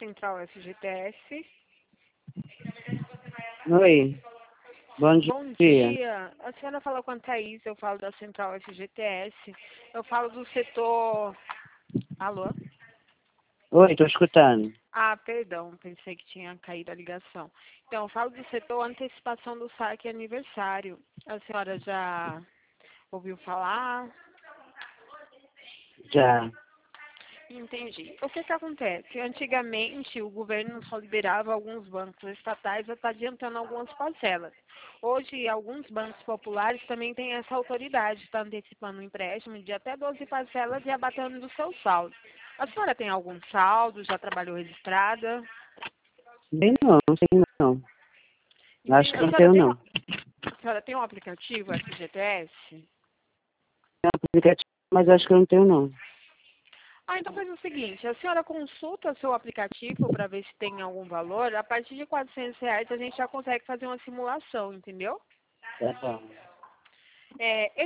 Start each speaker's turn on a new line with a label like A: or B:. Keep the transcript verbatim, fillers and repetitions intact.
A: Central F G T S.
B: Oi, bom dia.
A: Bom dia. A senhora fala com a Thaís, eu falo da Central F G T S. Eu falo do setor... Alô?
B: Oi, estou escutando.
A: Ah, perdão, pensei que tinha caído a ligação. Então, eu falo do setor antecipação do saque aniversário. A senhora já ouviu falar?
B: Já.
A: Entendi. O que que acontece? Antigamente, o governo só liberava alguns bancos estatais a estar adiantando algumas parcelas. Hoje, alguns bancos populares também têm essa autoridade de estar antecipando um empréstimo de até doze parcelas e abatendo do seu saldo. A senhora tem algum saldo? Já trabalhou registrada?
B: Bem não, não sei não. Acho
A: Entendi.
B: que
A: A
B: não
A: senhora
B: tenho
A: tem,
B: não.
A: um- a senhora tem um aplicativo F G T S?
B: Tem um aplicativo, mas acho que eu não tenho não.
A: Ah, então faz o seguinte, a senhora consulta seu aplicativo para ver se tem algum valor. A partir de quatrocentos reais a gente já consegue fazer uma simulação, entendeu?
B: Tá bom.
A: É,